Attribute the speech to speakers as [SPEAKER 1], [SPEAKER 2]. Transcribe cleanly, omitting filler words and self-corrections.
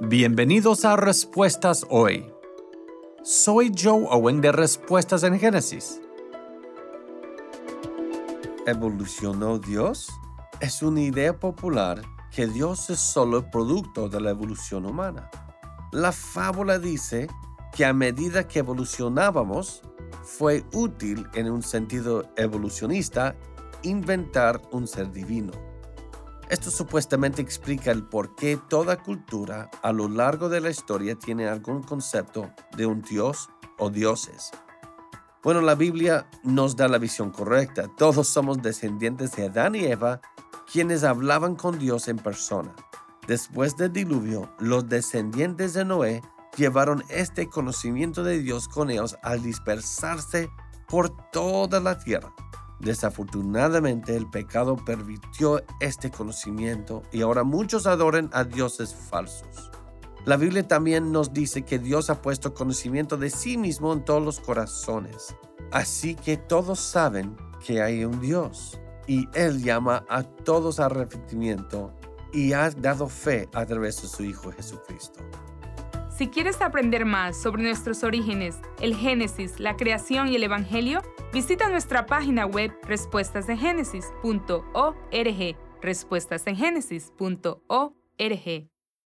[SPEAKER 1] Bienvenidos a Respuestas Hoy. Soy Joe Owen de Respuestas en Génesis. ¿Evolucionó Dios? Es una idea popular que Dios es solo el producto de la evolución humana. La fábula dice que a medida que evolucionábamos, fue útil en un sentido evolucionista inventar un ser divino. Esto supuestamente explica el por qué toda cultura a lo largo de la historia tiene algún concepto de un dios o dioses. Bueno, la Biblia nos da la visión correcta. Todos somos descendientes de Adán y Eva, quienes hablaban con Dios en persona. Después del diluvio, los descendientes de Noé llevaron este conocimiento de Dios con ellos al dispersarse por toda la tierra. Desafortunadamente, el pecado pervirtió este conocimiento y ahora muchos adoran a dioses falsos. La Biblia también nos dice que Dios ha puesto conocimiento de sí mismo en todos los corazones. Así que todos saben que hay un Dios y Él llama a todos al arrepentimiento y ha dado fe a través de su Hijo Jesucristo.
[SPEAKER 2] Si quieres aprender más sobre nuestros orígenes, el Génesis, la creación y el Evangelio, visita nuestra página web respuestasengenesis.org, respuestasengenesis.org.